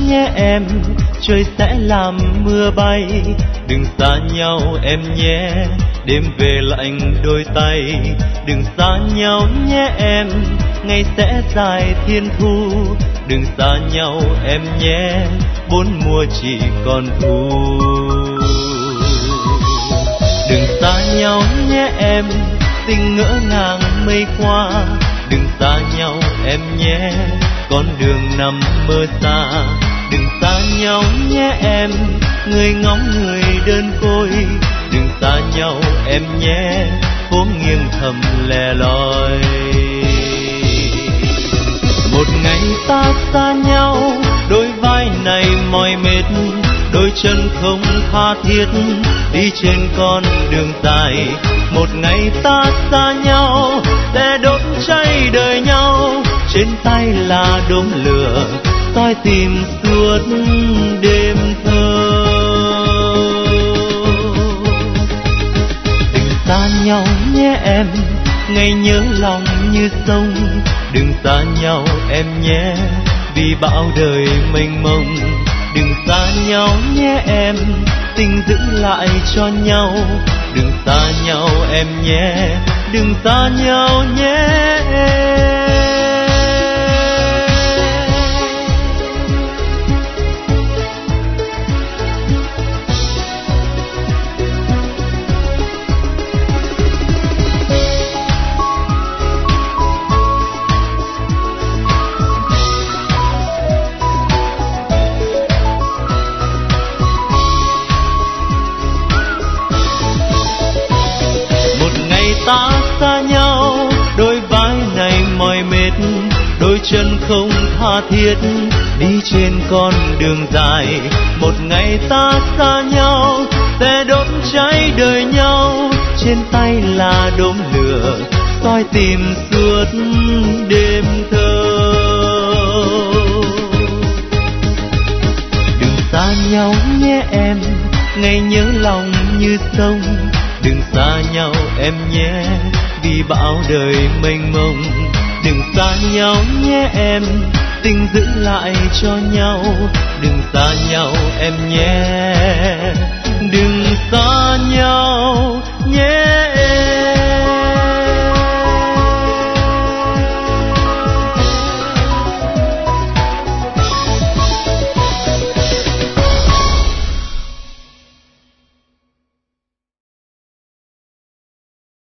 nhé em, trời sẽ làm mưa bay. Đừng xa nhau em nhé, đêm về lạnh đôi tay. Đừng xa nhau nhé em, ngày sẽ dài thiên thu. Đừng xa nhau em nhé, bốn mùa chỉ còn thu. Đừng xa nhau nhé em, tình ngỡ ngàng mây qua. Đừng xa nhau em nhé, con đường nằm mơ xa. Đừng xa nhau nhé em, người ngóng người đơn côi. Đừng xa nhau em nhé, phố nghiêng thầm lẻ loi. Một ngày ta xa nhau, đôi vai này mỏi mệt, đôi chân không tha thiết, đi trên con đường dài. Một ngày ta xa nhau, sẽ đốt cháy đời nhau. Trên tay là đốm lửa, soi tìm suốt đêm thơ. Đừng xa nhau nhé em, ngày nhớ lòng như sông. Đừng xa nhau em nhé, vì bão đời mênh mông. Đừng xa nhau nhé em, tình giữ lại cho nhau. Đừng xa nhau em nhé, đừng xa nhau nhé em. Ta xa nhau, đôi vai này mỏi mệt, đôi chân không tha thiết, đi trên con đường dài. Một ngày ta xa nhau, sẽ đốt cháy đời nhau. Trên tay là đốm lửa, soi tìm suốt đêm thơ. Đừng xa nhau nhé em, ngày nhớ lòng như sông. Đừng xa nhau em nhé, vì bão đời mênh mông. Đừng xa nhau nhé em, tình giữ lại cho nhau. Đừng xa nhau em nhé, đừng xa nhau.